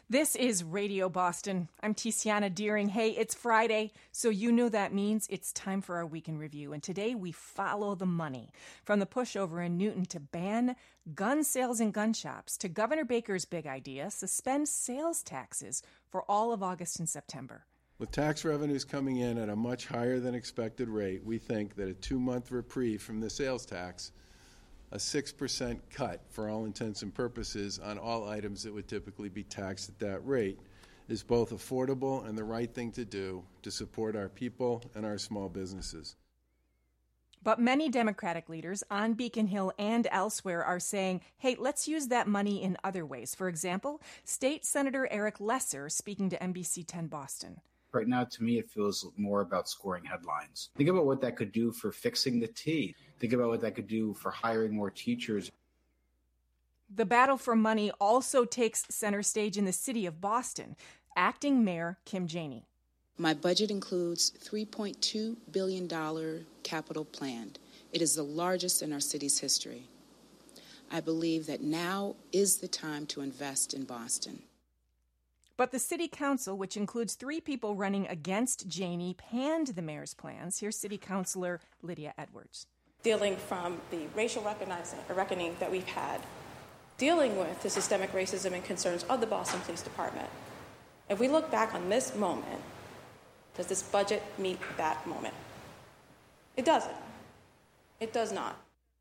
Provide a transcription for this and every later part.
This is Radio Boston. I'm Tiziana Deering. Hey, it's Friday, so you know that means it's time for our Week in Review. And today we follow the money. From the pushover in Newton to ban gun sales in gun shops, to Governor Baker's big idea, suspend sales taxes for all of August and September. With tax revenues coming in at a much higher than expected rate, we think that a 2-month reprieve from the sales tax, a 6% cut for all intents and purposes on all items that would typically be taxed at that rate, is both affordable and the right thing to do to support our people and our small businesses. But many Democratic leaders on Beacon Hill and elsewhere are saying, hey, let's use that money in other ways. For example, State Senator Eric Lesser speaking to NBC 10 Boston. Right now, to me, it feels more about scoring headlines. Think about what that could do for fixing the T. Think about what that could do for hiring more teachers. The battle for money also takes center stage in the city of Boston. Acting Mayor Kim Janey. My budget includes $3.2 billion capital plan. It is the largest in our city's history. I believe that now is the time to invest in Boston. But the city council, which includes 3 people running against Janey, panned the mayor's plans. Here's City Councilor Lydia Edwards. Dealing from the racial reckoning that we've had, dealing with the systemic racism and concerns of the Boston Police Department. If we look back on this moment, does this budget meet that moment? It doesn't. It does not.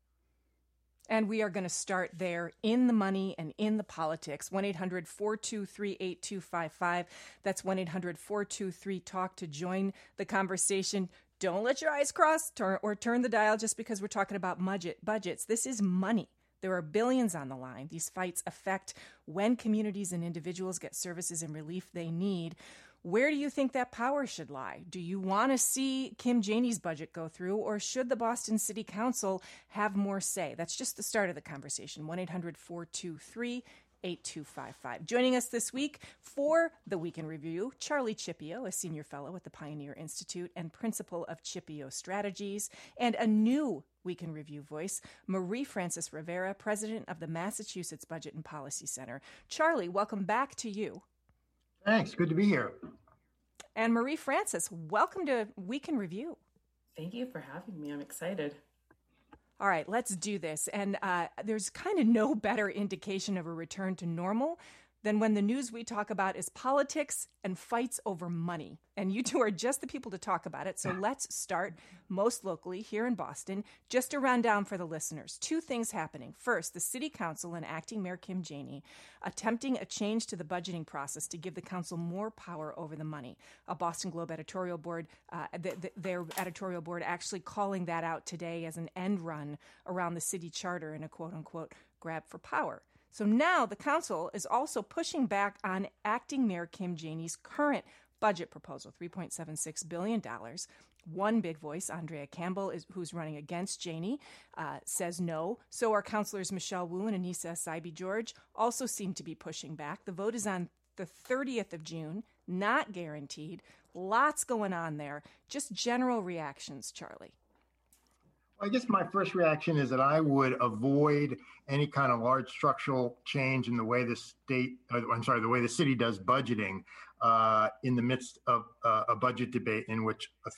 And we are going to start there in the money and in the politics. 1-800-423-8255. That's 1-800-423-TALK to join the conversation. Don't let your eyes cross or turn the dial just because we're talking about budgets. This is money. There are billions on the line. These fights affect when communities and individuals get services and relief they need. Where do you think that power should lie? Do you want to see Kim Janey's budget go through, or should the Boston City Council have more say? That's just the start of the conversation. 1-800-423-8255. Joining us this week for the Week in Review, Charlie Chippio, a senior fellow at the Pioneer Institute and principal of Chippio Strategies, and a new Week in Review voice, Marie Frances Rivera, president of the Massachusetts Budget and Policy Center. Charlie, welcome back to you. Thanks. Good to be here. And Marie Frances, welcome to Week in Review. Thank you for having me. I'm excited. All right, let's do this. And there's kind of no better indication of a return to normal than when the news we talk about is politics and fights over money. And you two are just the people to talk about it. So let's start most locally here in Boston. Just a rundown for the listeners. 2 things happening. First, the City Council and Acting Mayor Kim Janey attempting a change to the budgeting process to give the council more power over the money. A Boston Globe editorial board, their editorial board actually calling that out today as an end run around the city charter in a quote-unquote grab for power. So now the council is also pushing back on Acting Mayor Kim Janey's current budget proposal, $3.76 billion. One big voice, Andrea Campbell, who's running against Janey, says no. So are councilors Michelle Wu and Anissa Saibi-George also seem to be pushing back. The vote is on the 30th of June, not guaranteed. Lots going on there. Just general reactions, Charlie. I guess my first reaction is that I would avoid any kind of large structural change in the way the city does budgeting in the midst of a budget debate in which a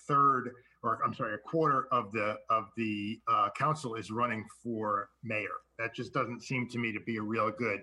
quarter of the council is running for mayor. That just doesn't seem to me to be a real good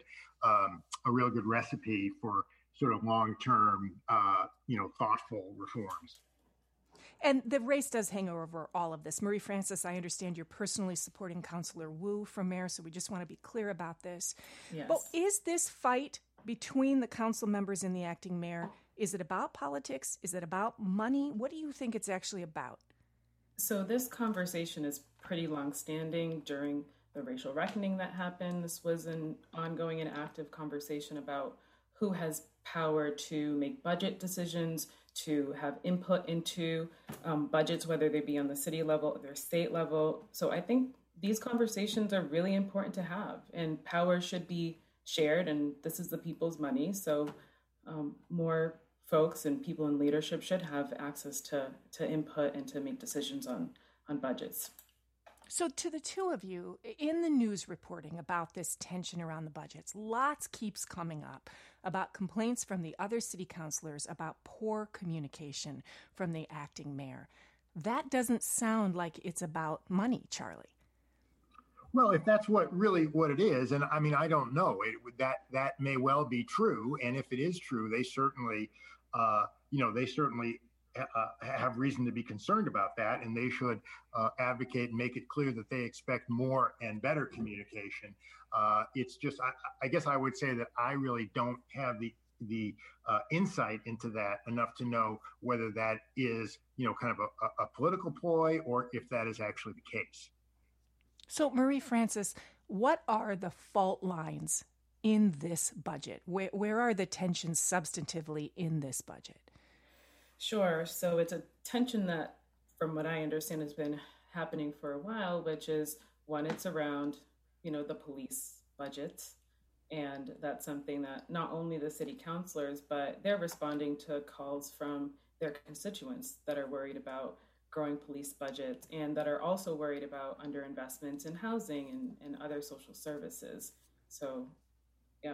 recipe for sort of long-term, thoughtful reforms. And the race does hang over all of this. Marie Frances, I understand you're personally supporting Councilor Wu for mayor, so we just want to be clear about this. Yes. But is this fight between the council members and the acting mayor, is it about politics? Is it about money? What do you think it's actually about? So this conversation is pretty long-standing. During the racial reckoning that happened, this was an ongoing and active conversation about who has power to make budget decisions, to have input into budgets, whether they be on the city level or their state level. So I think these conversations are really important to have, and power should be shared, and this is the people's money. So more folks and people in leadership should have access to input and to make decisions on budgets. So to the two of you, in the news reporting about this tension around the budgets, lots keeps coming up about complaints from the other city councilors about poor communication from the acting mayor. That doesn't sound like it's about money, Charlie. Well, if that's what it is, and I mean, I don't know, that may well be true. And if it is true, they certainly, have reason to be concerned about that, and they should advocate and make it clear that they expect more and better communication. It's just, I guess I would say that I really don't have the insight into that enough to know whether that is, kind of a political ploy or if that is actually the case. So, Marie Francis, what are the fault lines in this budget? Where are the tensions substantively in this budget? Sure. So it's a tension that, from what I understand, has been happening for a while, which is one, it's around, the police budget. And that's something that not only the city councilors, but they're responding to calls from their constituents that are worried about growing police budgets and that are also worried about underinvestments in housing and other social services. So, yeah.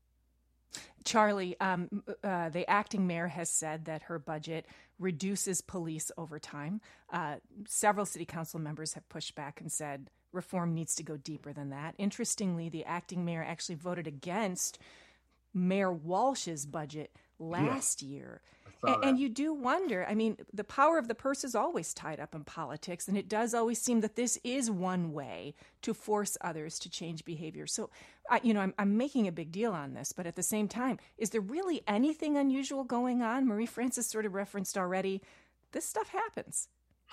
Charlie, the acting mayor has said that her budget reduces police overtime. Several city council members have pushed back and said reform needs to go deeper than that. Interestingly, the acting mayor actually voted against Mayor Walsh's budget last year. And you do wonder, I mean, the power of the purse is always tied up in politics, and it does always seem that this is one way to force others to change behavior. So, I'm making a big deal on this, but at the same time, is there really anything unusual going on? Marie Francis sort of referenced already, this stuff happens.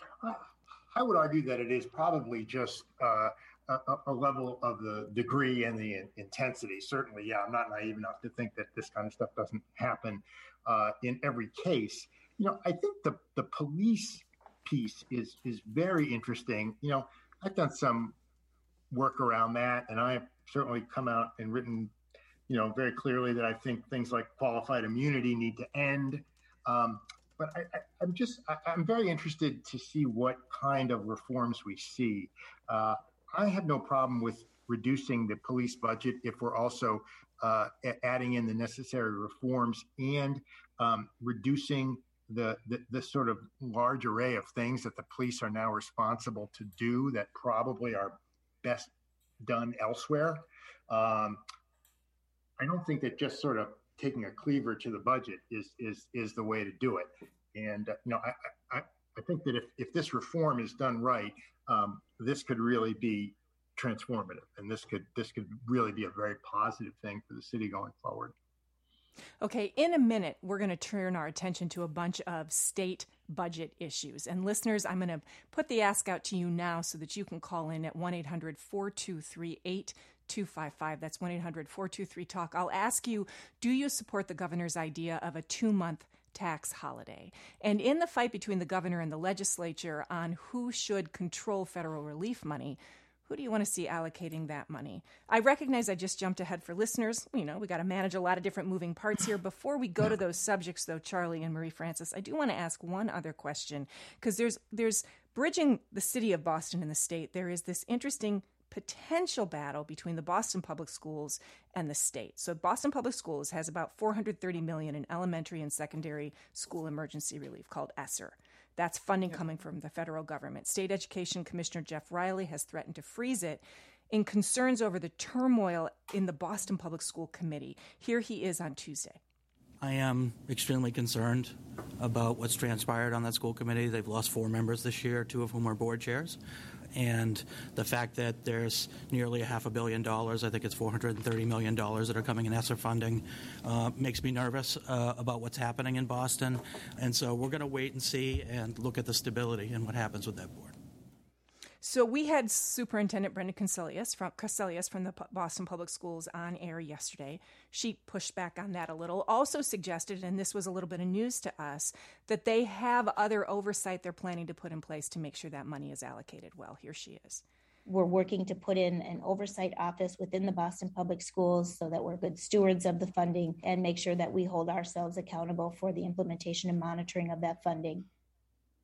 I would argue that it is probably just a level of the degree and the intensity. Certainly, yeah, I'm not naive enough to think that this kind of stuff doesn't happen in every case. I think the police piece is very interesting. I've done some work around that, and I've certainly come out and written, very clearly that I think things like qualified immunity need to end. But I'm very interested to see what kind of reforms we see. I have no problem with reducing the police budget if we're also adding in the necessary reforms and reducing the sort of large array of things that the police are now responsible to do that probably are best done elsewhere. I don't think that just sort of taking a cleaver to the budget is the way to do it. And I think that if this reform is done right, this could really be transformative, and this could really be a very positive thing for the city going forward. Okay, in a minute, we're going to turn our attention to a bunch of state budget issues. And listeners, I'm going to put the ask out to you now so that you can call in at 1-800-423-8255. That's 1-800-423-TALK. I'll ask you, do you support the governor's idea of a 2-month tax holiday? And in the fight between the governor and the legislature on who should control federal relief money, who do you want to see allocating that money? I recognize I just jumped ahead for listeners. We got to manage a lot of different moving parts here. Before we go to those subjects, though, Charlie and Marie Francis, I do want to ask one other question, because there's bridging the city of Boston and the state. There is this interesting potential battle between the Boston Public Schools and the state. So Boston Public Schools has about $430 million in elementary and secondary school emergency relief called ESSER. That's funding coming from the federal government. State Education Commissioner Jeff Riley has threatened to freeze it in concerns over the turmoil in the Boston Public School Committee. Here he is on Tuesday. I am extremely concerned about what's transpired on that school committee. They've lost 4 members this year, 2 of whom are board chairs. And the fact that there's nearly $500 million, I think it's $430 million that are coming in ESSER funding, makes me nervous about what's happening in Boston. And so we're going to wait and see and look at the stability and what happens with that board. So we had Superintendent Brenda Cassellius from the Boston Public Schools on air yesterday. She pushed back on that a little, also suggested, and this was a little bit of news to us, that they have other oversight they're planning to put in place to make sure that money is allocated well. Here she is. We're working to put in an oversight office within the Boston Public Schools so that we're good stewards of the funding and make sure that we hold ourselves accountable for the implementation and monitoring of that funding.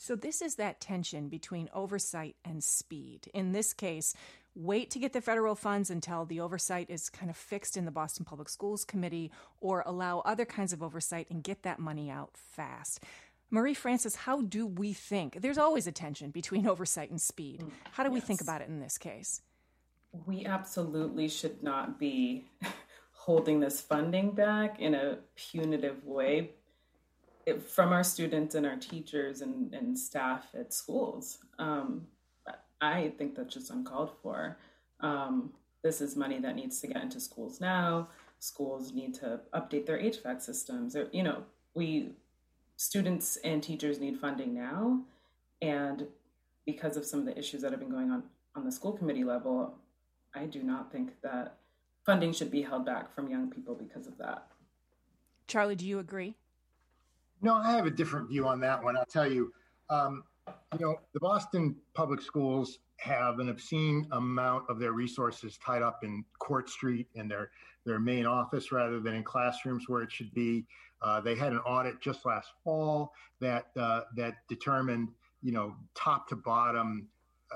So this is that tension between oversight and speed. In this case, wait to get the federal funds until the oversight is kind of fixed in the Boston Public Schools Committee, or allow other kinds of oversight and get that money out fast. Marie Francis, how do we think? There's always a tension between oversight and speed. How do we think about it in this case? We absolutely should not be holding this funding back in a punitive way from our students and our teachers and staff at schools. I think that's just uncalled for. This is money that needs to get into schools now. Schools need to update their HVAC systems. Students and teachers need funding now. And because of some of the issues that have been going on the school committee level, I do not think that funding should be held back from young people because of that. Charlie, do you agree? No, I have a different view on that one. I'll tell you, the Boston Public Schools have an obscene amount of their resources tied up in Court Street in their main office rather than in classrooms where it should be. They had an audit just last fall that determined, top to bottom,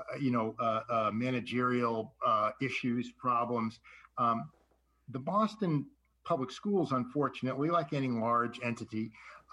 managerial issues, problems. The Boston Public Schools, unfortunately, like any large entity,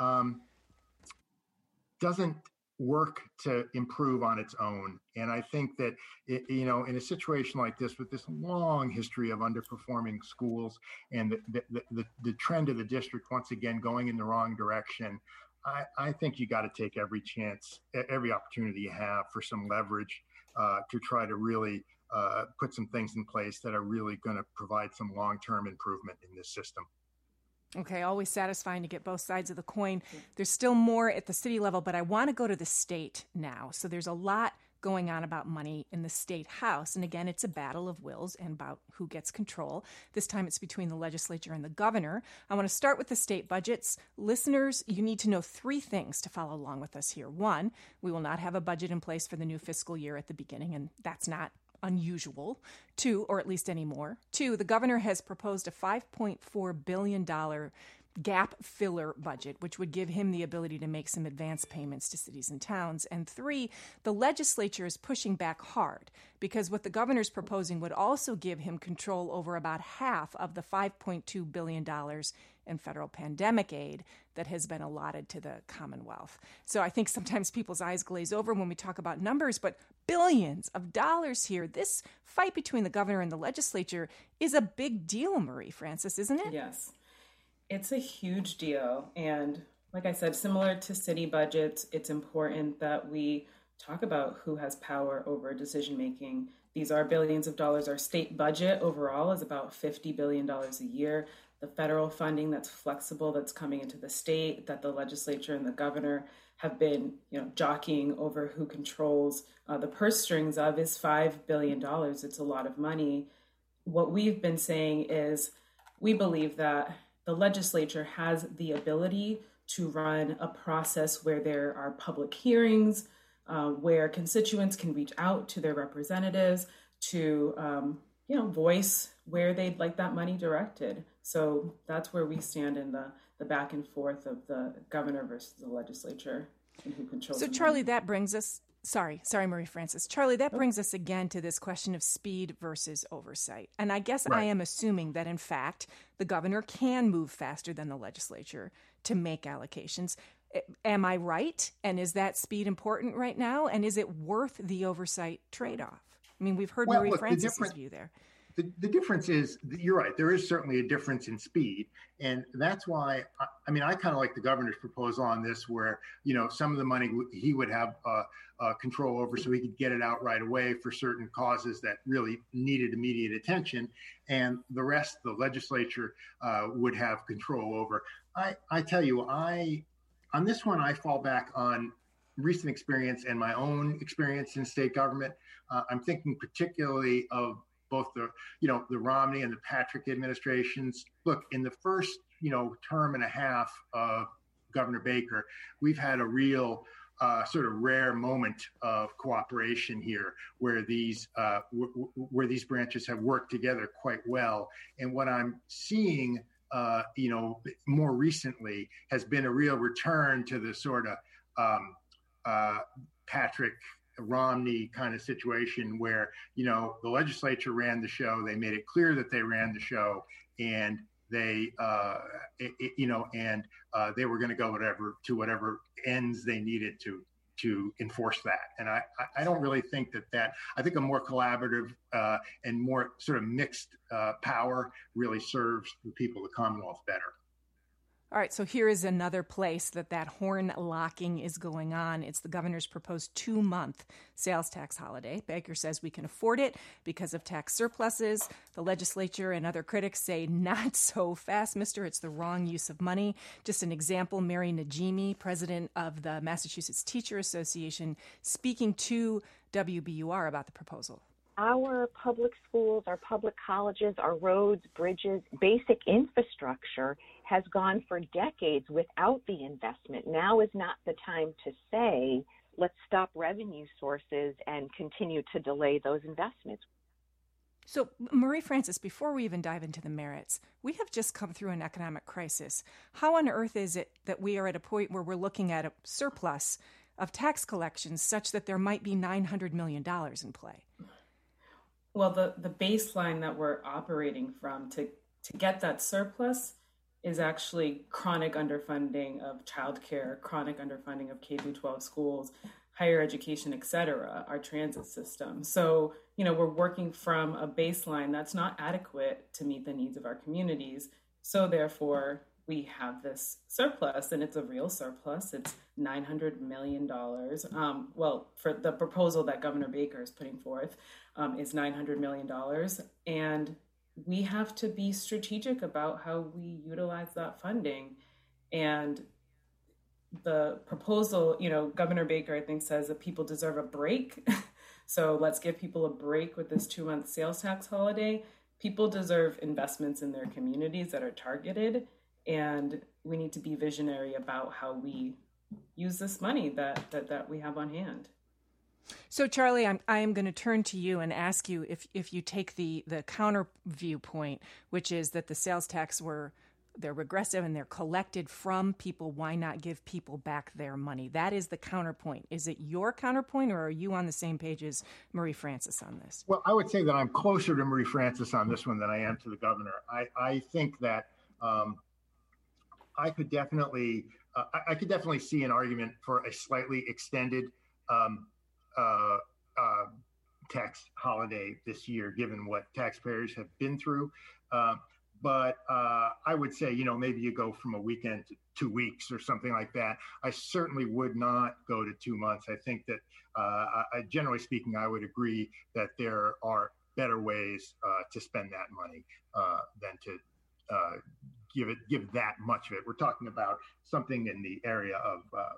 doesn't work to improve on its own. And I think that, in a situation like this, with this long history of underperforming schools and the trend of the district once again going in the wrong direction, I think you got to take every chance, every opportunity you have for some leverage to try to really put some things in place that are really going to provide some long-term improvement in this system. Okay, always satisfying to get both sides of the coin. There's still more at the city level, but I want to go to the state now. So there's a lot going on about money in the state house. And again, it's a battle of wills and about who gets control. This time it's between the legislature and the governor. I want to start with the state budgets. Listeners, you need to know 3 things to follow along with us here. 1, we will not have a budget in place for the new fiscal year at the beginning, and that's not unusual. 2, or at least anymore. 2, the governor has proposed a $5.4 billion gap filler budget, which would give him the ability to make some advance payments to cities and towns. And 3, the legislature is pushing back hard because what the governor's proposing would also give him control over about half of the $5.2 billion in federal pandemic aid that has been allotted to the Commonwealth. So I think sometimes people's eyes glaze over when we talk about numbers, but billions of dollars here. This fight between the governor and the legislature is a big deal, Marie Francis, isn't it? Yes, it's a huge deal. And like I said, similar to city budgets, it's important that we talk about who has power over decision making. These are billions of dollars. Our state budget overall is about $50 billion a year. The federal funding that's flexible, that's coming into the state, that the legislature and the governor have been, jockeying over who controls the purse strings of, is $5 billion. It's a lot of money. What we've been saying is we believe that the legislature has the ability to run a process where there are public hearings, where constituents can reach out to their representatives to, voice where they'd like that money directed. So that's where we stand in the back and forth of the governor versus the legislature and who controls. So Charlie, that brings us, sorry, Marie Francis. Charlie, that brings us again to this question of speed versus oversight. And I guess I am assuming that in fact, the governor can move faster than the legislature to make allocations. Am I right? And is that speed important right now? And is it worth the oversight trade-off? I mean, we've heard Marie Francis's view there. The difference is, you're right, there is certainly a difference in speed. And that's why, I kind of like the governor's proposal on this, where, some of the money he would have control over so he could get it out right away for certain causes that really needed immediate attention. And the rest, the legislature would have control over. I tell you, on this one, I fall back on recent experience and my own experience in state government. I'm thinking particularly of both the Romney and the Patrick administrations. Look, in the first, term and a half of Governor Baker, we've had a real sort of rare moment of cooperation here where these branches have worked together quite well. And what I'm seeing, more recently has been a real return to the sort of Patrick Romney kind of situation where, the legislature ran the show. They made it clear that they ran the show, and they, they were going to go whatever ends they needed to enforce that. And I don't really think that I think a more collaborative and more sort of mixed power really serves the people of the Commonwealth better. All right, so here is another place that horn locking is going on. It's the governor's proposed 2-month sales tax holiday. Baker says we can afford it because of tax surpluses. The legislature and other critics say not so fast, mister. It's the wrong use of money. Just an example, Mary Najimi, president of the Massachusetts Teacher Association, speaking to WBUR about the proposal. Our public schools, our public colleges, our roads, bridges, basic infrastructure has gone for decades without the investment. Now is not the time to say, let's stop revenue sources and continue to delay those investments. So, Marie Francis, before we even dive into the merits, we have just come through an economic crisis. How on earth is it that we are at a point where we're looking at a surplus of tax collections such that there might be $900 million in play? Well, the baseline that we're operating from to get that surplus is actually chronic underfunding of childcare, chronic underfunding of K-12 schools, higher education, et cetera, our transit system. So, we're working from a baseline that's not adequate to meet the needs of our communities. So therefore, we have this surplus, and it's a real surplus. It's $900 million. For the proposal that Governor Baker is putting forth is $900 million. And we have to be strategic about how we utilize that funding. And the proposal, Governor Baker, I think, says that people deserve a break. So let's give people a break with this 2-month sales tax holiday. People deserve investments in their communities that are targeted. And we need to be visionary about how we use this money that we have on hand. So, Charlie, I am going to turn to you and ask you if you take the counter viewpoint, which is that the sales tax they're regressive and they're collected from people. Why not give people back their money? That is the counterpoint. Is it your counterpoint, or are you on the same page as Marie Francis on this? Well, I would say that I'm closer to Marie Francis on this one than I am to the governor. I think that I could definitely see an argument for a slightly extended tax holiday this year, given what taxpayers have been through. But I would say, maybe you go from a weekend to 2 weeks or something like that. I certainly would not go to 2 months. I think that, generally speaking, I would agree that there are better ways to spend that money than to give that much of it. We're talking about something in the area of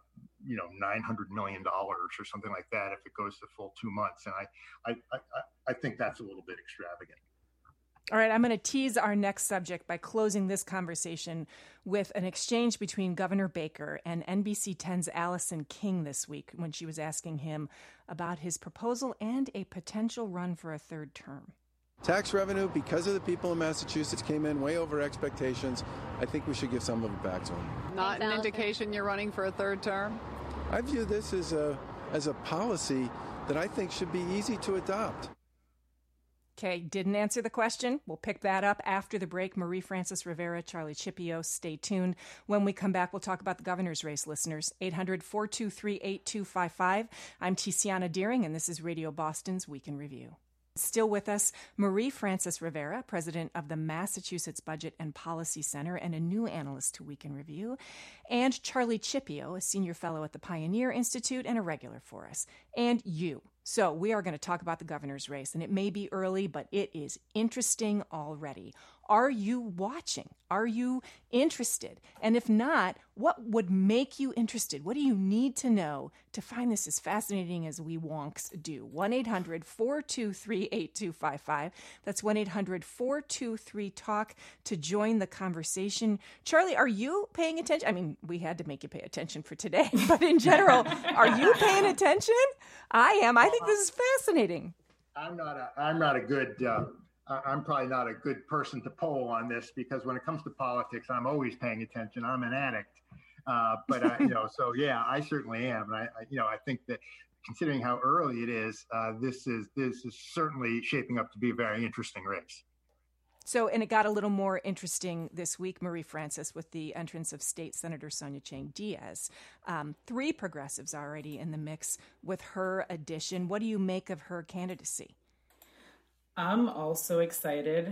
$900 million or something like that if it goes the full 2 months, and I think that's a little bit extravagant. All right, I'm going to tease our next subject by closing this conversation with an exchange between Governor Baker and NBC 10's Allison King this week when she was asking him about his proposal and a potential run for a third term. Tax revenue, because of the people in Massachusetts, came in way over expectations. I think we should give some of it back to them. Not an indication you're running for a third term? I view this as a policy that I think should be easy to adopt. Okay, didn't answer the question. We'll pick that up after the break. Marie Francis Rivera, Charlie Scipio, stay tuned. When we come back, we'll talk about the governor's race, listeners. 800-423-8255. I'm Tiziana Deering, and this is Radio Boston's Week in Review. Still with us, Marie Francis Rivera, president of the Massachusetts Budget and Policy Center and a new analyst to Week in Review, and Charlie Scipio, a senior fellow at the Pioneer Institute and a regular for us, and you. So we are going to talk about the governor's race, and it may be early, but it is interesting already. Are you watching? Are you interested? And if not, what would make you interested? What do you need to know to find this as fascinating as we wonks do? 1-800-423-8255. That's 1-800-423-TALK to join the conversation. Charlie, are you paying attention? I mean, we had to make you pay attention for today, but in general, are you paying attention? I am. I think this is fascinating. I'm probably not a good person to poll on this, because when it comes to politics, I'm always paying attention. I'm an addict. So yeah, I certainly am. And I think that considering how early it is, this is certainly shaping up to be a very interesting race. So, and it got a little more interesting this week, Marie Francis, with the entrance of State Senator Sonia Chang Diaz. 3 progressives already in the mix with her addition. What do you make of her candidacy? I'm also excited.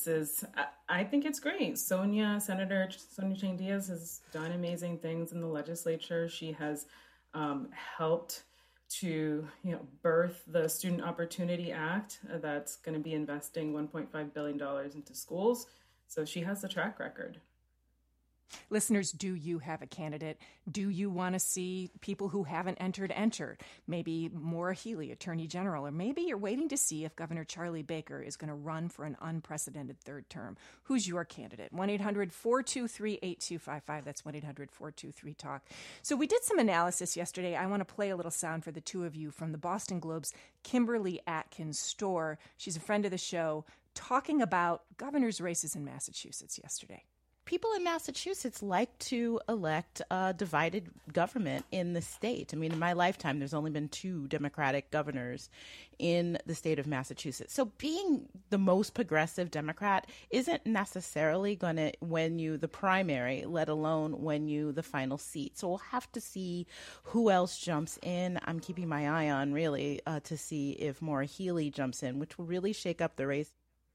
I think it's great. Senator Sonia Chang Diaz has done amazing things in the legislature. She has helped to birth the Student Opportunity Act that's going to be investing $1.5 billion into schools. So she has the track record. Listeners, do you have a candidate? Do you want to see people who haven't entered enter? Maybe Maura Healey, Attorney General, or maybe you're waiting to see if Governor Charlie Baker is going to run for an unprecedented third term. Who's your candidate? 1-800-423-8255. That's 1-800-423-TALK. So we did some analysis yesterday. I want to play a little sound for the two of you from the Boston Globe's Kimberly Atkins Storr. She's a friend of the show, talking about governor's races in Massachusetts yesterday. People in Massachusetts like to elect a divided government in the state. I mean, in my lifetime, there's only been 2 Democratic governors in the state of Massachusetts. So being the most progressive Democrat isn't necessarily going to win you the primary, let alone win you the final seat. So we'll have to see who else jumps in. I'm keeping my eye on, really, to see if Maura Healey jumps in, which will really shake up the race.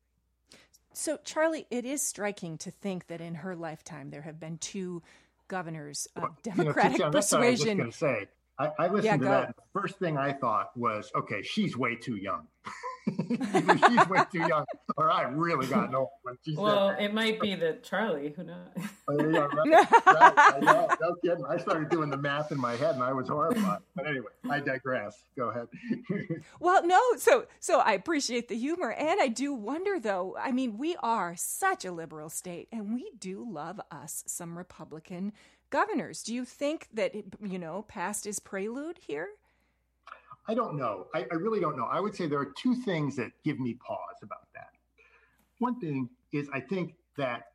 So, Charlie, it is striking to think that in her lifetime there have been 2 governors of Democratic persuasion. That's what I was just going to say. I listened to that. And the first thing I thought was, okay, she's way too young. Either she's way too young, or I really got no. Well, it might be that Charlie, who knows? Right. I know, no kidding. I started doing the math in my head, and I was horrified. But anyway, I digress. Go ahead. Well, no. So I appreciate the humor, and I do wonder, though. I mean, we are such a liberal state, and we do love us some Republican governors. Do you think that past is prelude here? I don't know. I really don't know. I would say there are 2 things that give me pause about that. One thing is, I think that,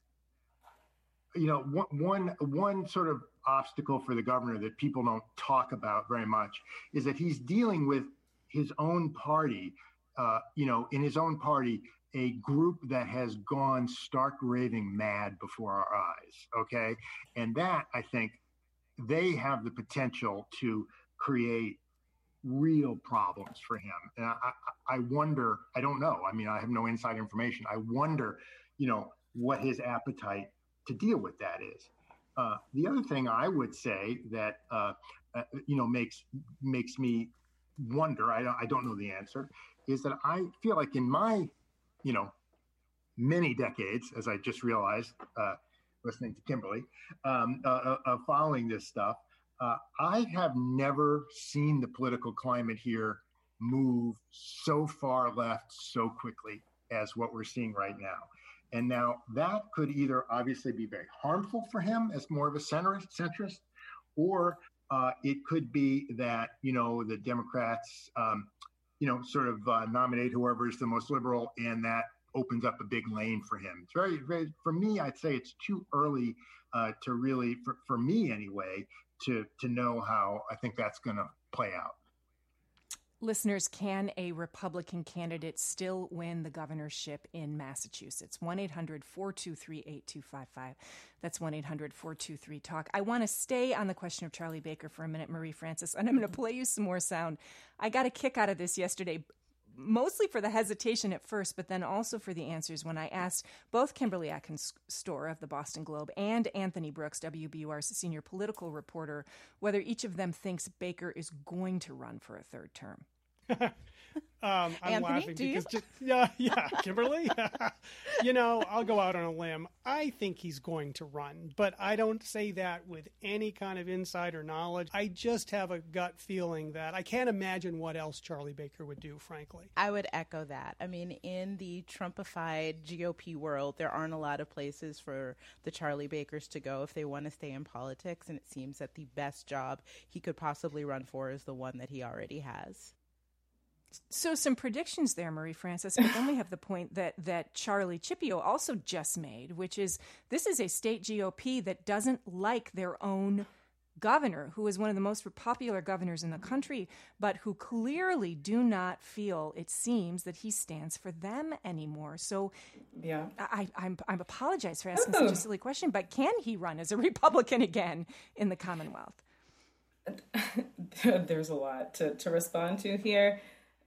one sort of obstacle for the governor that people don't talk about very much is that he's dealing with his own party, in his own party, a group that has gone stark raving mad before our eyes. Okay. And that, I think, they have the potential to create real problems for him. And I wonder, I don't know. I mean, I have no inside information. I wonder, what his appetite to deal with that is. The other thing I would say that, makes me wonder, I don't know the answer, is that I feel like in my, many decades, as I just realized, listening to Kimberly, following this stuff, I have never seen the political climate here move so far left so quickly as what we're seeing right now. And now that could either obviously be very harmful for him as more of a centrist, or it could be that, the Democrats, nominate whoever is the most liberal, and that opens up a big lane for him. It's very, very, for me, I'd say it's too early to really, for me anyway, to know how I think that's going to play out. Listeners, can a Republican candidate still win the governorship in Massachusetts? 1-800-423-8255. That's 1-800-423-TALK. I want to stay on the question of Charlie Baker for a minute, Marie Francis, and I'm going to play you some more sound. I got a kick out of this yesterday, mostly for the hesitation at first, but then also for the answers when I asked both Kimberly Atkins Storr of the Boston Globe and Anthony Brooks, WBUR's senior political reporter, whether each of them thinks Baker is going to run for a third term. I'm Anthony, laughing because yeah, Kimberly. I'll go out on a limb. I think he's going to run, but I don't say that with any kind of insider knowledge. I just have a gut feeling that I can't imagine what else Charlie Baker would do, frankly. I would echo that. I mean, in the Trumpified GOP world, there aren't a lot of places for the Charlie Bakers to go if they want to stay in politics, and it seems that the best job he could possibly run for is the one that he already has. So some predictions there, Marie Francis, but then we have the point that Charlie Cipio also just made, which is this is a state GOP that doesn't like their own governor, who is one of the most popular governors in the country, but who clearly do not feel, it seems, that he stands for them anymore. So yeah, I apologize for asking such a silly question, but can he run as a Republican again in the Commonwealth? There's a lot to respond to here.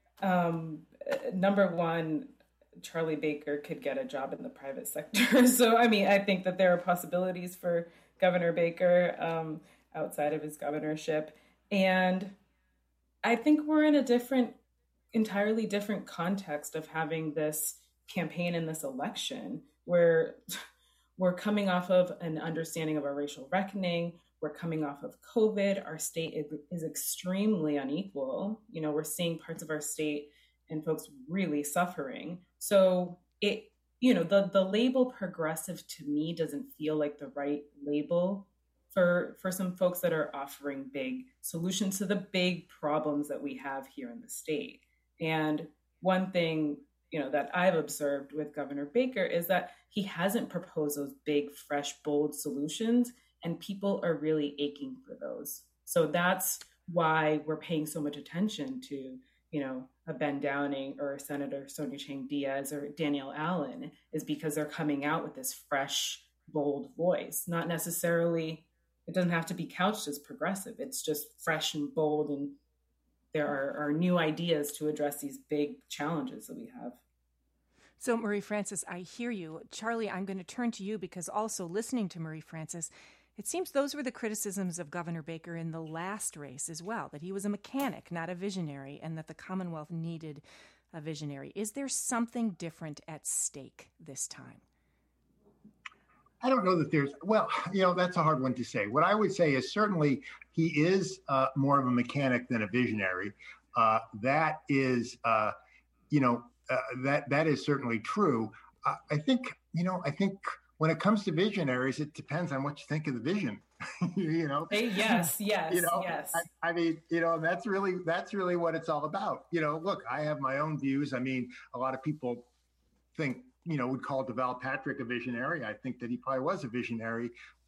Number one, Charlie Baker could get a job in the private sector. So, I mean, I think that there are possibilities for Governor Baker outside of his governorship. And I think we're in a entirely different context of having this campaign in this election, where we're coming off of an understanding of our racial reckoning. We're coming off of COVID. Our state is extremely unequal. You know, we're seeing parts of our state and folks really suffering. So the label progressive to me doesn't feel like the right label for some folks that are offering big solutions to the big problems that we have here in the state. And one thing, that I've observed with Governor Baker is that he hasn't proposed those big, fresh, bold solutions, and people are really aching for those. So that's why we're paying so much attention to, a Ben Downing or Senator Sonia Chang Diaz or Danielle Allen, is because they're coming out with this fresh, bold voice. Not necessarily, it doesn't have to be couched as progressive. It's just fresh and bold, and there are new ideas to address these big challenges that we have. So, Marie Francis, I hear you. Charlie, I'm going to turn to you because also listening to Marie Francis, it seems those were the criticisms of Governor Baker in the last race as well, that he was a mechanic, not a visionary, and that the Commonwealth needed a visionary. Is there something different at stake this time? I don't know that that's a hard one to say. What I would say is certainly he is more of a mechanic than a visionary. That is certainly true. I think when it comes to visionaries, it depends on what you think of the vision. Yes. I mean, that's really what it's all about. Look, I have my own views. I mean, a lot of people think, would call Deval Patrick a visionary. I think that he probably was a visionary.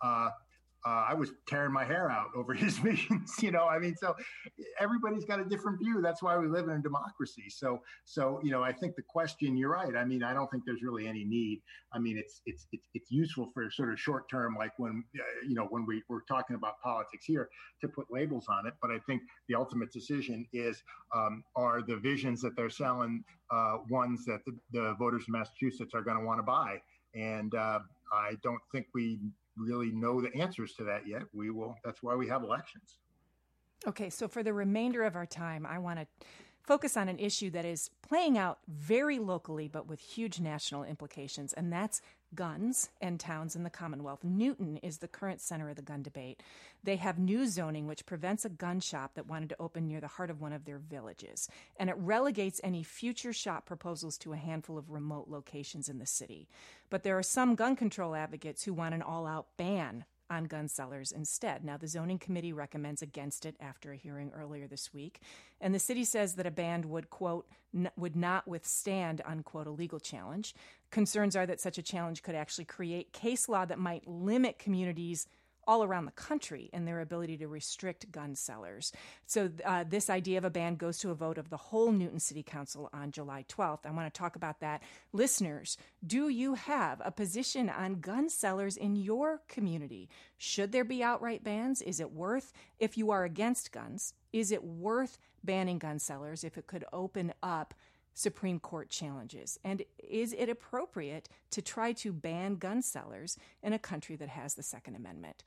I was tearing my hair out over his visions, so everybody's got a different view. That's why we live in a democracy. So, I think the question, you're right. I mean, I don't think there's really any need. I mean, it's useful for sort of short term, like when we're talking about politics here, to put labels on it. But I think the ultimate decision is, are the visions that they're selling ones that the voters in Massachusetts are going to want to buy? And I don't think we really know the answers to that yet. We will. That's why we have elections. Okay, so for the remainder of our time, I want to focus on an issue that is playing out very locally, but with huge national implications, and that's guns and towns in the Commonwealth. Newton is the current center of the gun debate. They have new zoning which prevents a gun shop that wanted to open near the heart of one of their villages, and it relegates any future shop proposals to a handful of remote locations in the city. But there are some gun control advocates who want an all-out ban on gun sellers instead. Now, the zoning committee recommends against it after a hearing earlier this week, and the city says that a ban would, quote, would not withstand, unquote, a legal challenge. Concerns are that such a challenge could actually create case law that might limit communities all around the country in their ability to restrict gun sellers. So this idea of a ban goes to a vote of the whole Newton City Council on July 12th. I want to talk about that. Listeners, do you have a position on gun sellers in your community? Should there be outright bans? Is it worth, if you are against guns, is it worth banning gun sellers if it could open up Supreme Court challenges? And is it appropriate to try to ban gun sellers in a country that has the Second Amendment?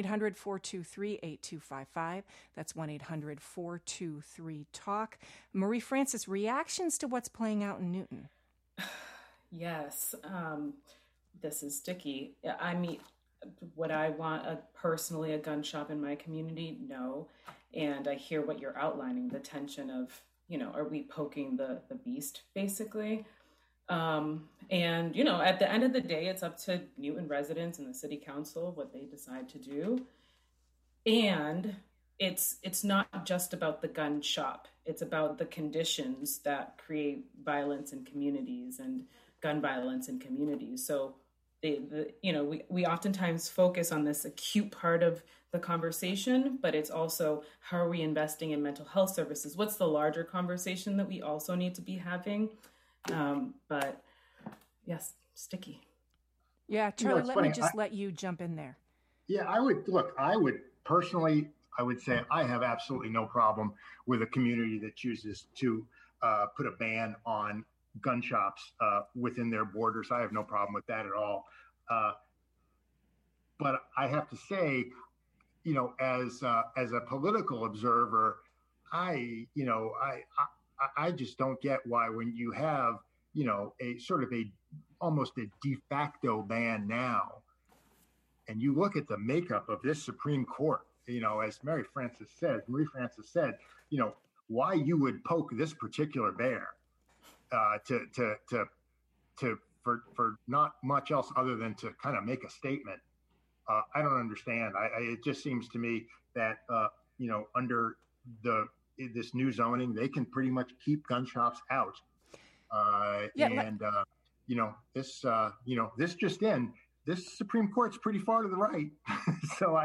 1-800-423-8255. That's 1-800-423-TALK. Marie Francis, reactions to what's playing out in Newton? Yes, this is sticky. I mean, would I want personally a gun shop in my community? No. And I hear what you're outlining, the tension of, are we poking the beast, basically? And, at the end of the day, it's up to Newton residents and the city council what they decide to do. And it's not just about the gun shop. It's about the conditions that create violence in communities and gun violence in communities. So we oftentimes focus on this acute part of the conversation, but it's also how are we investing in mental health services? What's the larger conversation that we also need to be having? But yes, sticky. Yeah, Charlie, let you jump in there. Yeah, I would personally, I would say I have absolutely no problem with a community that chooses to put a ban on gun shops within their borders. I have no problem with that at all. But I have to say, as a political observer, I just don't get why when you have, a sort of almost a de facto ban now, and you look at the makeup of this Supreme Court, as Marie Francis said, why you would poke this particular bear for not much else other than to kind of make a statement. I don't understand. It just seems to me that under this new zoning, they can pretty much keep gun shops out. This Supreme Court's pretty far to the right. So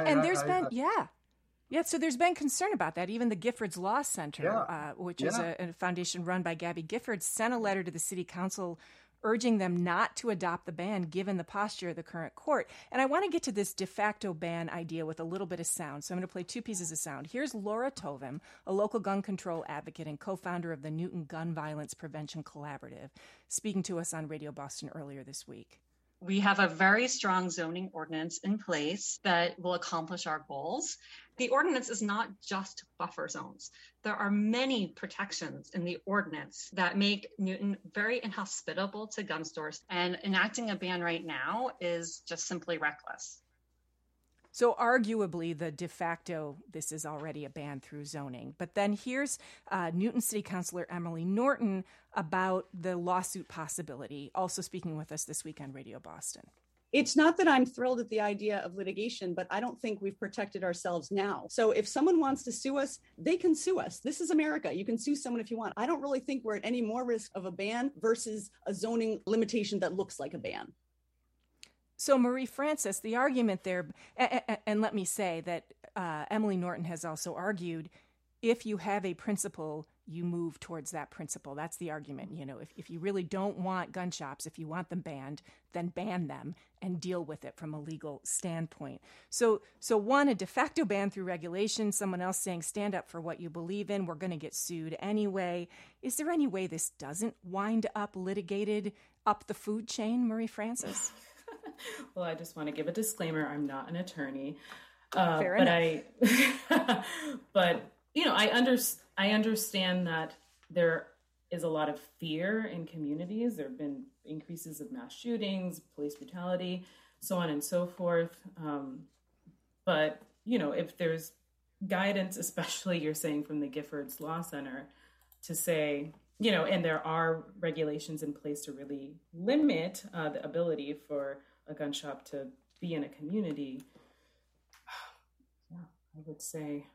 so there's been concern about that. Even the Giffords Law Center, which is a foundation run by Gabby Giffords, sent a letter to the city council urging them not to adopt the ban given the posture of the current court. And I want to get to this de facto ban idea with a little bit of sound. So I'm going to play two pieces of sound. Here's Laura Tovim, a local gun control advocate and co-founder of the Newton Gun Violence Prevention Collaborative, speaking to us on Radio Boston earlier this week. We have a very strong zoning ordinance in place that will accomplish our goals. The ordinance is not just buffer zones. There are many protections in the ordinance that make Newton very inhospitable to gun stores, and enacting a ban right now is just simply reckless. So arguably, the de facto, this is already a ban through zoning. But then here's Newton City Councilor Emily Norton about the lawsuit possibility, also speaking with us this week on Radio Boston. It's not that I'm thrilled at the idea of litigation, but I don't think we've protected ourselves now. So if someone wants to sue us, they can sue us. This is America. You can sue someone if you want. I don't really think we're at any more risk of a ban versus a zoning limitation that looks like a ban. So, Marie Francis, the argument there, and let me say that Emily Norton has also argued, if you have a principle, you move towards that principle. That's the argument. If you really don't want gun shops, if you want them banned, then ban them and deal with it from a legal standpoint. So one, a de facto ban through regulation, someone else saying stand up for what you believe in, we're going to get sued anyway. Is there any way this doesn't wind up litigated up the food chain, Marie Francis? Well, I just want to give a disclaimer. I'm not an attorney. Fair enough. But I understand that there is a lot of fear in communities. There have been increases of mass shootings, police brutality, so on and so forth. But, if there's guidance, especially you're saying from the Giffords Law Center, to say, and there are regulations in place to really limit the ability for a gun shop to be in a community. I would say,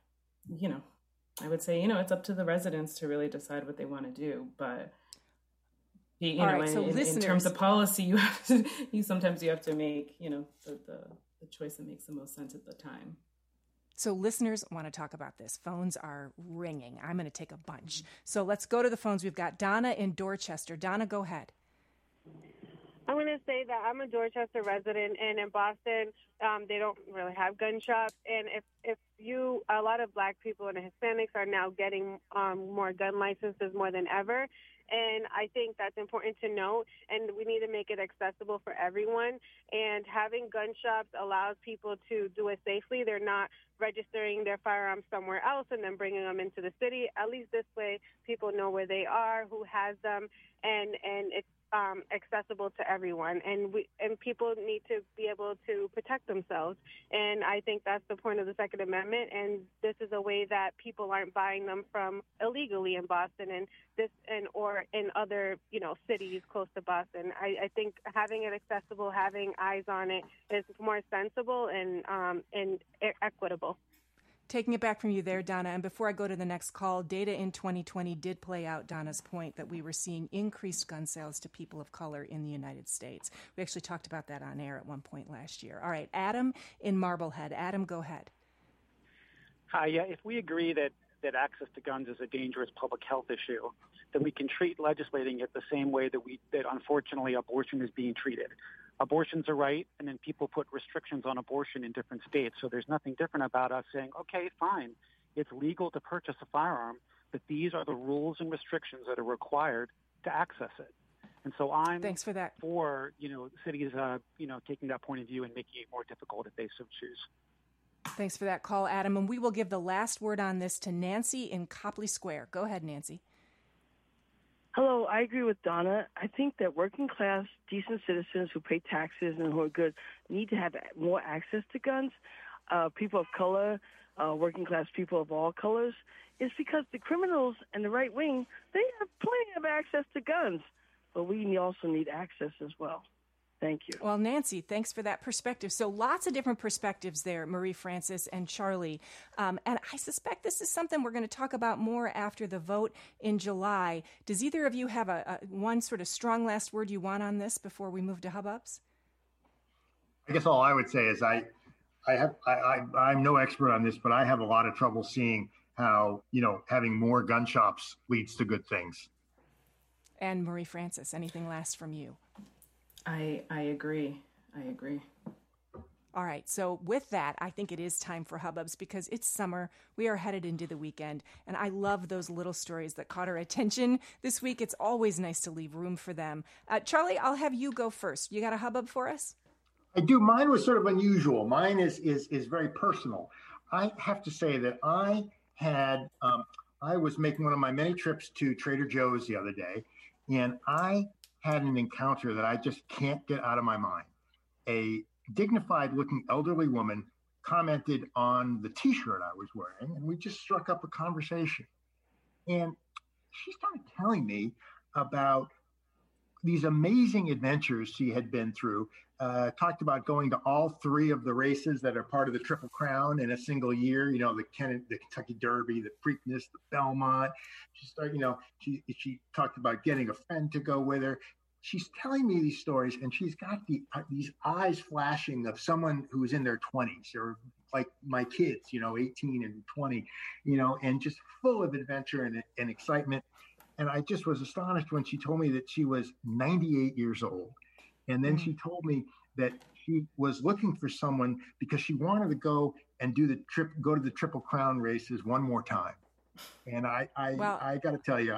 it's up to the residents to really decide what they want to do. But in terms of policy, sometimes you have to make, the choice that makes the most sense at the time. So listeners want to talk about this. Phones are ringing. I'm going to take a bunch. So let's go to the phones. We've got Donna in Dorchester. Donna, go ahead. I'm going to say that I'm a Dorchester resident, and in Boston, they don't really have gun shops. And a lot of Black people and Hispanics are now getting more gun licenses more than ever. And I think that's important to note, and we need to make it accessible for everyone. And having gun shops allows people to do it safely. They're not registering their firearms somewhere else and then bringing them into the city. At least this way, people know where they are, who has them, and it's accessible to everyone, and people need to be able to protect themselves, and I think that's the point of the Second Amendment. And this is a way that people aren't buying them from illegally in Boston, or in other cities close to Boston. I think having it accessible, having eyes on it, is more sensible and equitable. Taking it back from you there, Donna, and before I go to the next call, data in 2020 did play out Donna's point that we were seeing increased gun sales to people of color in the United States. We actually talked about that on air at one point last year. All right, Adam in Marblehead. Adam, go ahead. Hi, yeah, if we agree that access to guns is a dangerous public health issue, then we can treat legislating it the same way that unfortunately abortion is being treated. Abortion's a right, and then people put restrictions on abortion in different states. So there's nothing different about us saying, okay, fine, it's legal to purchase a firearm, but these are the rules and restrictions that are required to access it. And so I'm Thanks for that. For cities taking that point of view and making it more difficult if they so choose. Thanks for that call, Adam. And we will give the last word on this to Nancy in Copley Square. Go ahead, Nancy. Hello, I agree with Donna. I think that working class, decent citizens who pay taxes and who are good need to have more access to guns. People of color, working class people of all colors, is because the criminals and the right wing, they have plenty of access to guns, but we also need access as well. Thank you. Well, Nancy, thanks for that perspective. So lots of different perspectives there, Marie Francis and Charlie. And I suspect this is something we're going to talk about more after the vote in July. Does either of you have a one sort of strong last word you want on this before we move to hubbubs? I guess all I would say is I'm no expert on this, but I have a lot of trouble seeing how, having more gun shops leads to good things. And Marie Francis, anything last from you? I agree. All right. So with that, I think it is time for hubbubs because it's summer. We are headed into the weekend. And I love those little stories that caught our attention this week. It's always nice to leave room for them. Charlie, I'll have you go first. You got a hubbub for us? I do. Mine was sort of unusual. Mine is very personal. I have to say that I was making one of my many trips to Trader Joe's the other day, and I had an encounter that I just can't get out of my mind. A dignified-looking elderly woman commented on the T-shirt I was wearing, and we just struck up a conversation. And she started telling me about these amazing adventures she had been through, talked about going to all three of the races that are part of the Triple Crown in a single year, the Kentucky Derby, the Preakness, the Belmont. She started, she talked about getting a friend to go with her. She's telling me these stories, and she's got these eyes flashing of someone who's in their 20s, or like my kids, 18 and 20, and just full of adventure and excitement. And I just was astonished when she told me that she was 98 years old. And then she told me that she was looking for someone because she wanted to go and go to the Triple Crown races one more time. And I got to tell you,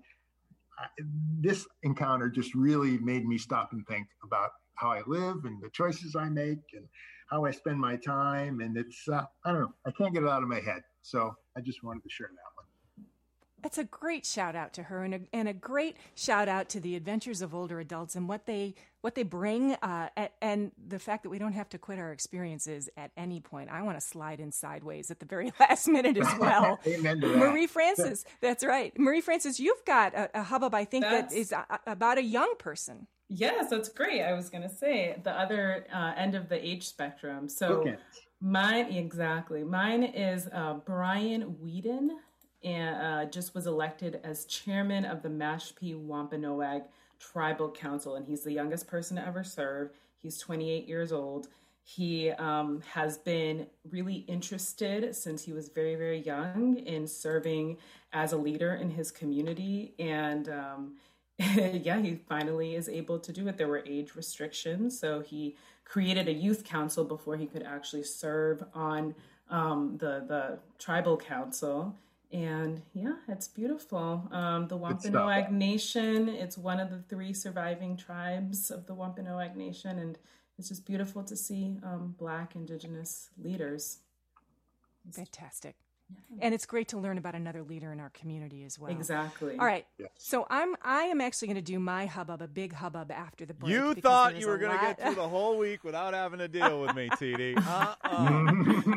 this encounter just really made me stop and think about how I live and the choices I make and how I spend my time. And it's, I don't know, I can't get it out of my head. So I just wanted to share that one. That's a great shout out to her, and a great shout out to the adventures of older adults and what they bring, and the fact that we don't have to quit our experiences at any point. I want to slide in sideways at the very last minute as well. Amen to that. Marie Francis, that's right. Marie Francis, you've got a hubbub, I think, that is about a young person. Yes, that's great. I was going to say the other end of the age spectrum. So mine is Brian Whedon. And just was elected as chairman of the Mashpee Wampanoag Tribal Council, and he's the youngest person to ever serve. He's 28 years old. He has been really interested since he was very, very young in serving as a leader in his community, and he finally is able to do it. There were age restrictions, so he created a youth council before he could actually serve on the tribal council. And it's beautiful. The Wampanoag Nation, it's one of the 3 surviving tribes of the Wampanoag Nation. And it's just beautiful to see Black Indigenous leaders. Fantastic. Yeah. And it's great to learn about another leader in our community as well. Exactly. All right. Yes. So I am actually going to do my hubbub, a big hubbub after the break. You thought you were going to get through the whole week without having to deal with me, TD.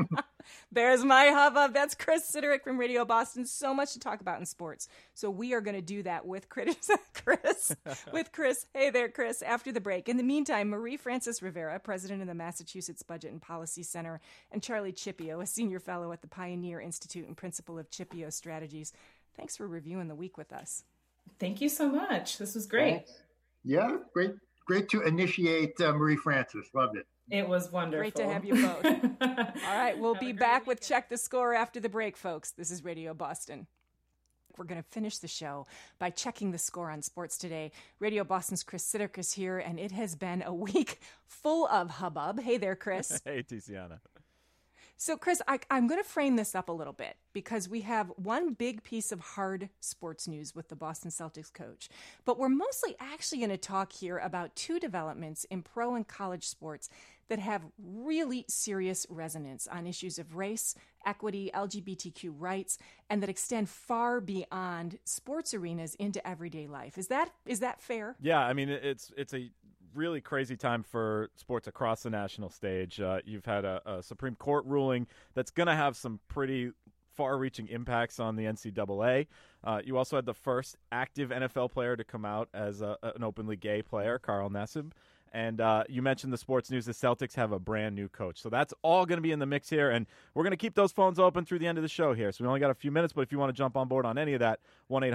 There's my hubbub. That's Chris Siderick from Radio Boston. So much to talk about in sports. So we are going to do that with Chris. With Chris. Hey there, Chris, after the break. In the meantime, Marie Frances Rivera, president of the Massachusetts Budget and Policy Center, and Charlie Chippio, a senior fellow at the Pioneer Institute and principal of Chippio Strategies. Thanks for reviewing the week with us. Thank you so much. This was great. Yeah, great to initiate Marie Frances. Loved it. It was wonderful. Great to have you both. All right, we'll be back with Check the Score after the break, folks. This is Radio Boston. We're going to finish the show by checking the score on sports today. Radio Boston's Chris Siderick is here, and it has been a week full of hubbub. Hey there, Chris. Hey, Tiziana. So, Chris, I'm going to frame this up a little bit because we have one big piece of hard sports news with the Boston Celtics coach. But we're mostly actually going to talk here about two developments in pro and college sports that have really serious resonance on issues of race, equity, LGBTQ rights, and that extend far beyond sports arenas into everyday life. Is that fair? Yeah, I mean, it's a really crazy time for sports across the national stage. You've had a Supreme Court ruling that's going to have some pretty far-reaching impacts on the NCAA. You also had the first active NFL player to come out as an openly gay player, Carl Nassib. And you mentioned the sports news. The Celtics have a brand new coach. So that's all going to be in the mix here. And we're going to keep those phones open through the end of the show here. So we only got a few minutes, but if you want to jump on board on any of that,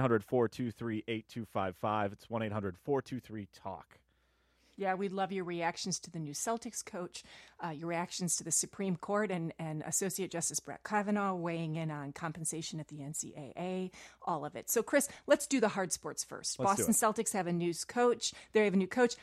1-800-423-8255. It's 1-800-423-TALK. Yeah, we'd love your reactions to the new Celtics coach, your reactions to the Supreme Court and Associate Justice Brett Kavanaugh weighing in on compensation at the NCAA, all of it. So, Chris, let's do the hard sports first. Boston Celtics have a new coach. They have a new coach.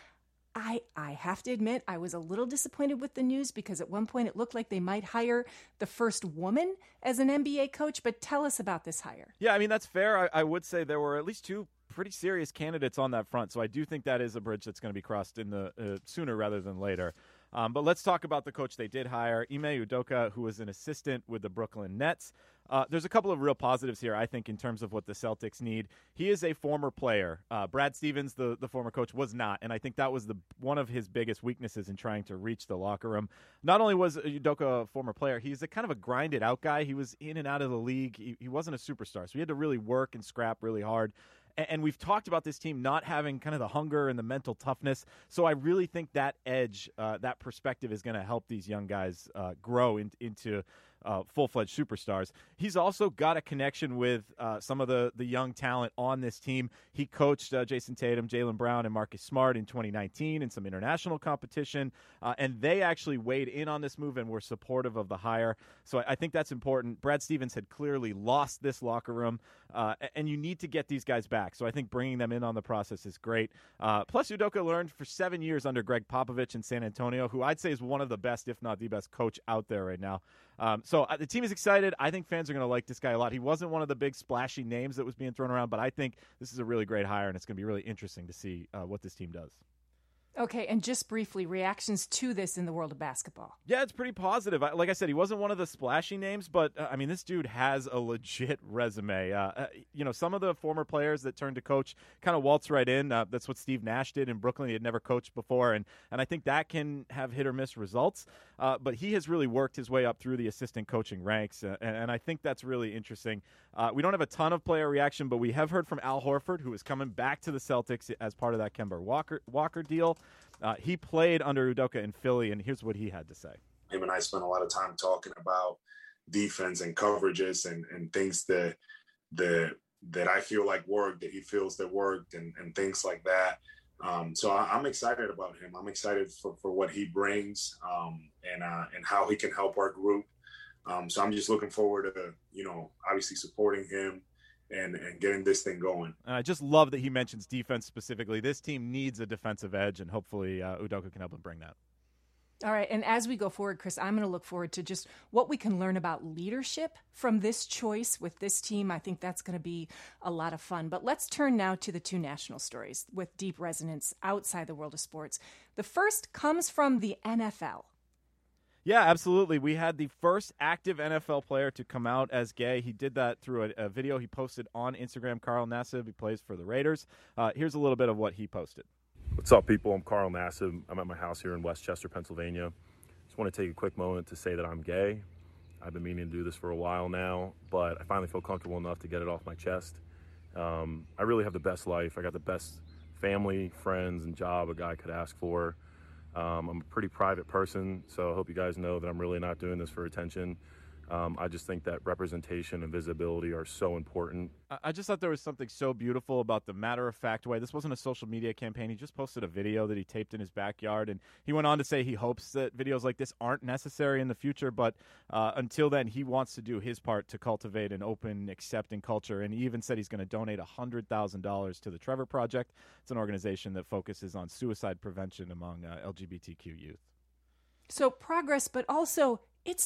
I have to admit, I was a little disappointed with the news because at one point it looked like they might hire the first woman as an NBA coach. But tell us about this hire. Yeah, I mean, that's fair. I would say there were at least two pretty serious candidates on that front. So I do think that is a bridge that's going to be crossed in the sooner rather than later. But let's talk about the coach they did hire, Ime Udoka, who was an assistant with the Brooklyn Nets. There's a couple of real positives here, I think, in terms of what the Celtics need. He is a former player. Brad Stevens, the former coach, was not, and I think that was one of his biggest weaknesses in trying to reach the locker room. Not only was Udoka a former player, he's a kind of a grinded-out guy. He was in and out of the league. He wasn't a superstar, so he had to really work and scrap really hard. And we've talked about this team not having kind of the hunger and the mental toughness. So I really think that edge, that perspective is going to help these young guys grow into full-fledged superstars. He's also got a connection with some of the young talent on this team. He coached Jason Tatum, Jaylen Brown, and Marcus Smart in 2019 in some international competition. And they actually weighed in on this move and were supportive of the hire. So I think that's important. Brad Stevens had clearly lost this locker room, and you need to get these guys back. So I think bringing them in on the process is great. Plus, Udoka learned for 7 years under Greg Popovich in San Antonio, who I'd say is one of the best, if not the best, coach out there right now. So the team is excited. I think fans are going to like this guy a lot. He wasn't one of the big splashy names that was being thrown around, but I think this is a really great hire, and it's going to be really interesting to see what this team does. Okay, and just briefly, reactions to this in the world of basketball. Yeah, it's pretty positive. Like I said, he wasn't one of the splashy names, but, I mean, this dude has a legit resume. Some of the former players that turned to coach kind of waltz right in. That's what Steve Nash did in Brooklyn. He had never coached before, and I think that can have hit-or-miss results. But he has really worked his way up through the assistant coaching ranks, and I think that's really interesting. We don't have a ton of player reaction, but we have heard from Al Horford, who is coming back to the Celtics as part of that Kemba Walker deal. He played under Udoka in Philly, and here's what he had to say. Him and I spent a lot of time talking about defense and coverages and things that I feel like worked, that he feels that worked, and things like that. So I'm excited about him. I'm excited for what he brings and how he can help our group. So I'm just looking forward to, obviously supporting him and getting this thing going. And I just love that he mentions defense specifically. This team needs a defensive edge, and hopefully Udoka can help him bring that. All right, and as we go forward, Chris, I'm going to look forward to just what we can learn about leadership from this choice with this team. I think that's going to be a lot of fun. But let's turn now to the two national stories with deep resonance outside the world of sports. The first comes from the NFL. Yeah, absolutely. We had the first active NFL player to come out as gay. He did that through a video he posted on Instagram. Carl Nassib, he plays for the Raiders. Here's a little bit of what he posted. What's up, people? I'm Carl Nassib. I'm at my house here in Westchester, Pennsylvania. Just want to take a quick moment to say that I'm gay. I've been meaning to do this for a while now, but I finally feel comfortable enough to get it off my chest. I really have the best life. I got the best family, friends, and job a guy could ask for. I'm a pretty private person, so I hope you guys know that I'm really not doing this for attention. I just think that representation and visibility are so important. I just thought there was something so beautiful about the matter-of-fact way. This wasn't a social media campaign. He just posted a video that he taped in his backyard, and he went on to say he hopes that videos like this aren't necessary in the future, but until then, he wants to do his part to cultivate an open, accepting culture, and he even said he's going to donate $100,000 to the Trevor Project. It's an organization that focuses on suicide prevention among LGBTQ youth. So progress, but also it's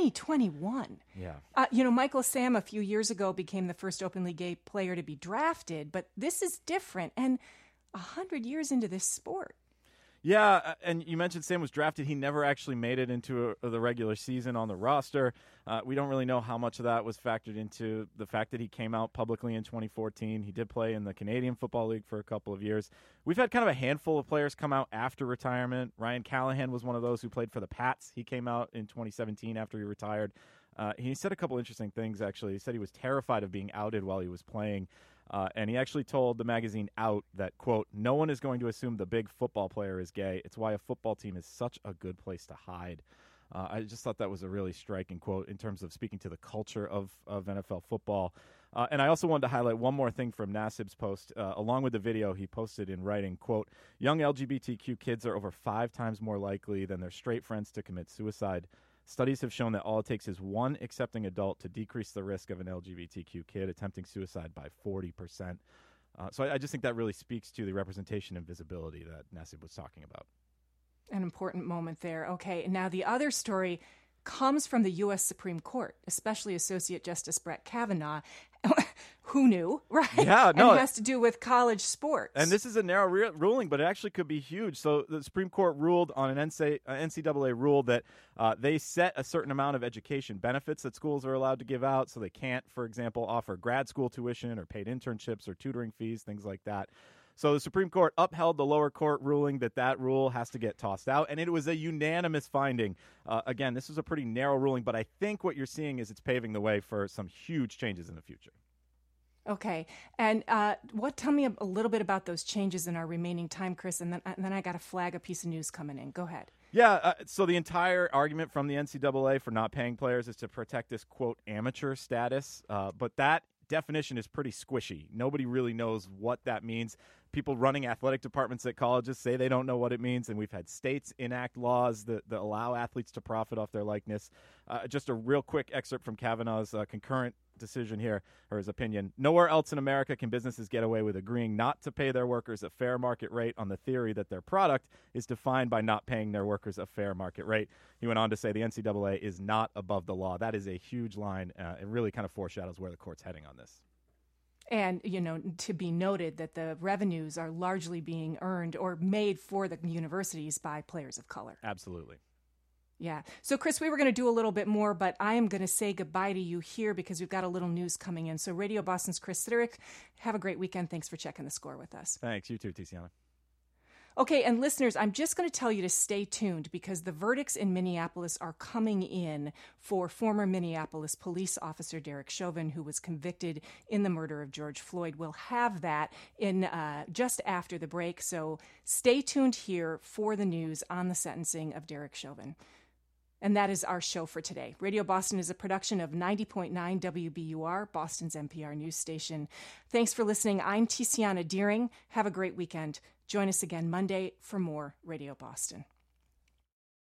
2021. Yeah. Michael Sam a few years ago became the first openly gay player to be drafted, but this is different. And 100 years into this sport. Yeah, and you mentioned Sam was drafted. He never actually made it into the regular season on the roster. We don't really know how much of that was factored into the fact that he came out publicly in 2014. He did play in the Canadian Football League for a couple of years. We've had kind of a handful of players come out after retirement. Ryan Callahan was one of those who played for the Pats. He came out in 2017 after he retired. He said a couple interesting things, actually. He said he was terrified of being outed while he was playing. And he actually told the magazine Out that, quote, "No one is going to assume the big football player is gay. It's why a football team is such a good place to hide." I just thought that was a really striking quote in terms of speaking to the culture of NFL football. And I also wanted to highlight one more thing from Nassib's post. Along with the video, he posted in writing, quote, "Young LGBTQ kids are over 5 times more likely than their straight friends to commit suicide. Studies have shown that all it takes is one accepting adult to decrease the risk of an LGBTQ kid attempting suicide by 40%. So I just think that really speaks to the representation and visibility that Nassib was talking about. An important moment there. Okay, now the other story comes from the U.S. Supreme Court, especially Associate Justice Brett Kavanaugh. Who knew, right? Yeah, no. And it has to do with college sports. And this is a narrow ruling, but it actually could be huge. So the Supreme Court ruled on an NCAA rule that they set a certain amount of education benefits that schools are allowed to give out. So they can't, for example, offer grad school tuition or paid internships or tutoring fees, things like that. So the Supreme Court upheld the lower court ruling that rule has to get tossed out, and it was a unanimous finding. Again, this was a pretty narrow ruling, but I think what you're seeing is it's paving the way for some huge changes in the future. Okay, and tell me a little bit about those changes in our remaining time, Chris, and then I got to flag a piece of news coming in. Go ahead. Yeah, so the entire argument from the NCAA for not paying players is to protect this, quote, amateur status, but that definition is pretty squishy. Nobody really knows what that means. People running athletic departments at colleges say they don't know what it means, and we've had states enact laws that allow athletes to profit off their likeness. Just a real quick excerpt from Kavanaugh's concurrent decision here, or his opinion. "Nowhere else in America can businesses get away with agreeing not to pay their workers a fair market rate on the theory that their product is defined by not paying their workers a fair market rate." He went on to say the NCAA is not above the law. That is a huge line. It really kind of foreshadows where the court's heading on this. And, to be noted that the revenues are largely being earned or made for the universities by players of color. Absolutely. Yeah. So, Chris, we were going to do a little bit more, but I am going to say goodbye to you here because we've got a little news coming in. So, Radio Boston's Chris Siderick, have a great weekend. Thanks for checking the score with us. Thanks. You too, Tiziana. Okay, and listeners, I'm just going to tell you to stay tuned because the verdicts in Minneapolis are coming in for former Minneapolis police officer Derek Chauvin, who was convicted in the murder of George Floyd. We'll have that in just after the break, so stay tuned here for the news on the sentencing of Derek Chauvin. And that is our show for today. Radio Boston is a production of 90.9 WBUR, Boston's NPR news station. Thanks for listening. I'm Tiziana Deering. Have a great weekend. Join us again Monday for more Radio Boston.